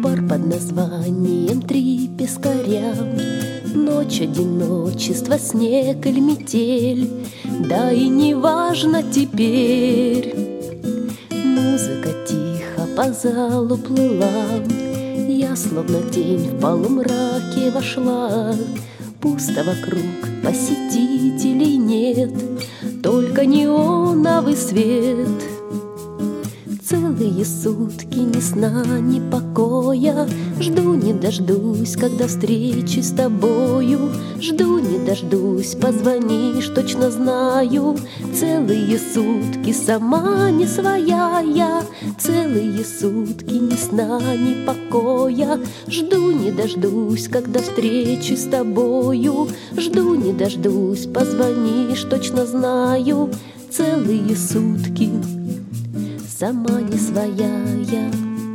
бар под названием «Три пескаря». Ночь, одиночество, снег или метель, да и не важно теперь. Музыка тихо по залу плыла, я словно тень в полумраке вошла. Пусто вокруг, посетителей нет, только неоновый свет. Целые сутки ни сна, ни покоя, жду не дождусь, когда встречусь с тобою. Жду не дождусь, позвонишь, точно знаю. Целые сутки сама не своя я, целые сутки ни сна, ни покоя. Жду не дождусь, когда встречусь с тобою. Жду не дождусь, позвонишь, точно знаю. Целые сутки сама не своя я.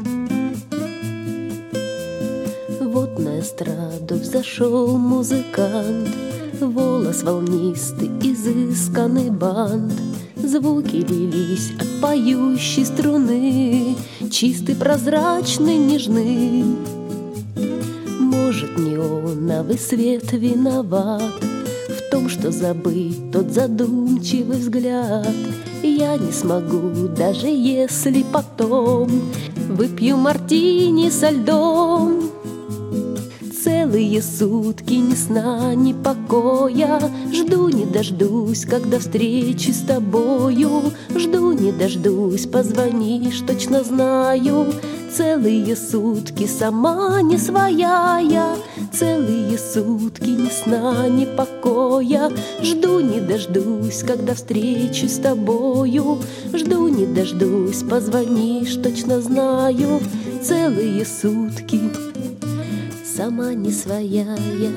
Вот на эстраду взошел музыкант, волос волнистый, изысканный бант. Звуки лились от поющей струны, чистый, прозрачный, нежный. Может, неоновый свет виноват в том, что забыть тот задумчивый взгляд. Я не смогу, даже если потом выпью мартини со льдом. Целые сутки ни сна, ни покоя, жду не дождусь, когда встречусь с тобою. Жду не дождусь, позвонишь, точно знаю. Целые сутки сама не своя я, целые сутки ни сна, ни покоя. Жду не дождусь, когда встречусь с тобою. Жду не дождусь, позвонишь, точно знаю. Целые сутки сама не своя я.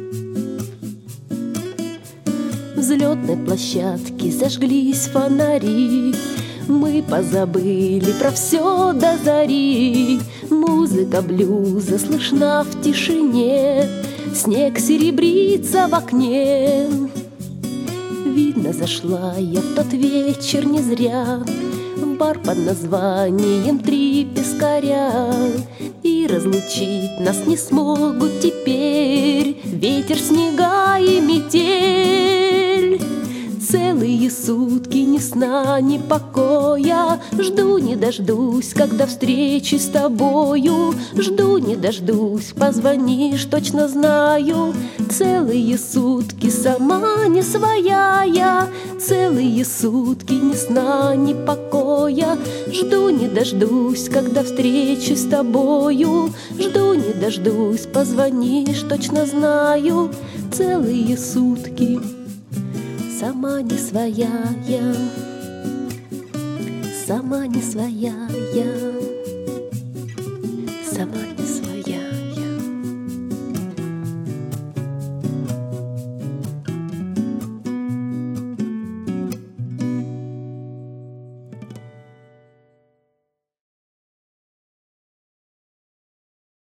Взлетной площадке зажглись фонари, мы позабыли про все до зари. Музыка блюза слышна в тишине, снег серебрится в окне. Видно, зашла я в тот вечер не зря в бар под названием «Три пескаря». И разлучить нас не смогут теперь ветер, снега и метель. Целые сутки ни сна, ни покоя, жду не дождусь, когда встречусь с тобою. Жду не дождусь, позвонишь, точно знаю. Целые сутки сама не своя я, целые сутки ни сна, ни покоя. Жду не дождусь, когда встречусь с тобою. Жду не дождусь, позвонишь, точно знаю. Целые сутки сама не своя я, сама не своя я, сама